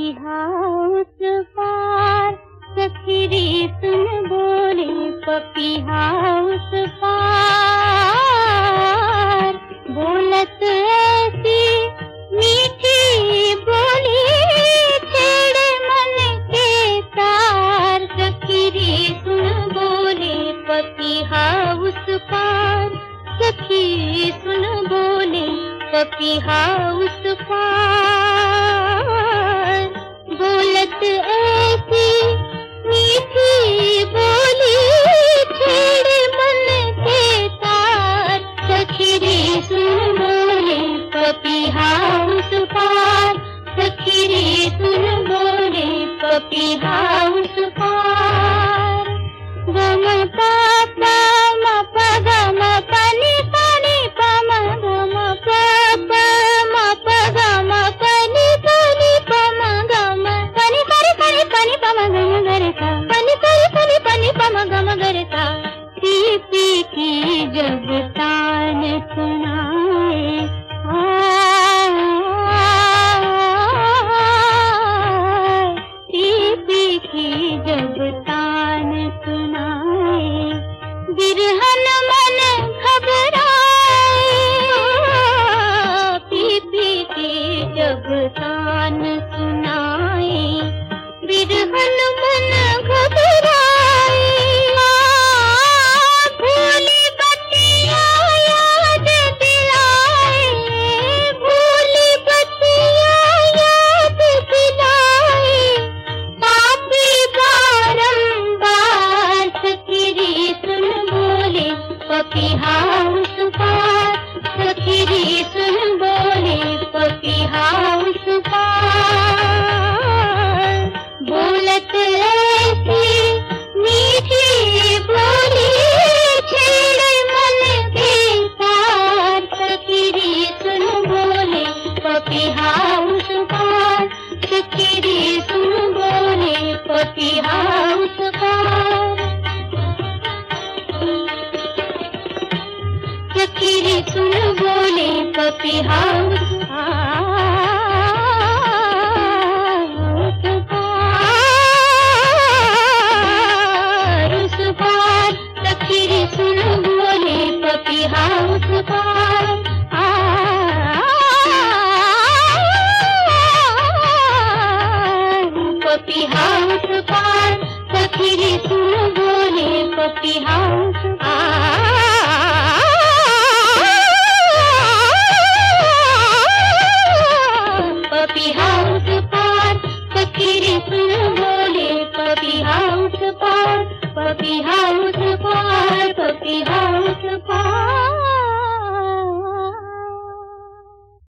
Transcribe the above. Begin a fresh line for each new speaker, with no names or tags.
पपीहा उस पार सखी रे सुन बोले पपीहा उस पार। बोलत ऐसी मीठी बोली छेड़े मन के तार। सखी रे सुन बोले पपीहा उस पार सखी सुन बोले पपीहा उस पार। बोलत ऐसी मीठी बोली छेड़े मन के तार। सखी रे सुन बोले पपीहा उस पार सखी रे सुन बोले पपीहा उस पार। गम पापा म पग म पनि पनि पम गम पापा म पग म पनि पनि पम गम पनि परि परि पनि पम गम गरता पनि परि परि पनि पम गम गरता। पी की जब तान सुनाए पी की जब तान सुनाए बिरहन मन घबराए। पी की जब तान सुनाए बिरहन मन घबराए। भूली बतिया याद दिलाए भूली बतिया याद दिलाए। पापी बारंबार सखी रे सुन बोले पपीहा उस पार सखी रे सुन बोले पपीहा उस पार। बोलत ऐसी मीठी बोली छेड़े मन के तार। सखी रे सुन बोले पपीहा उस पार सखी रे सुन बोले पपीहा उस पार। सखी रे सुन बोले पपीहा उस पार उस पार। सखी रे सुन बोले पपीहा उस पार पपीहा उस पार। सखी रे सुन बोले पपीहा उस पार।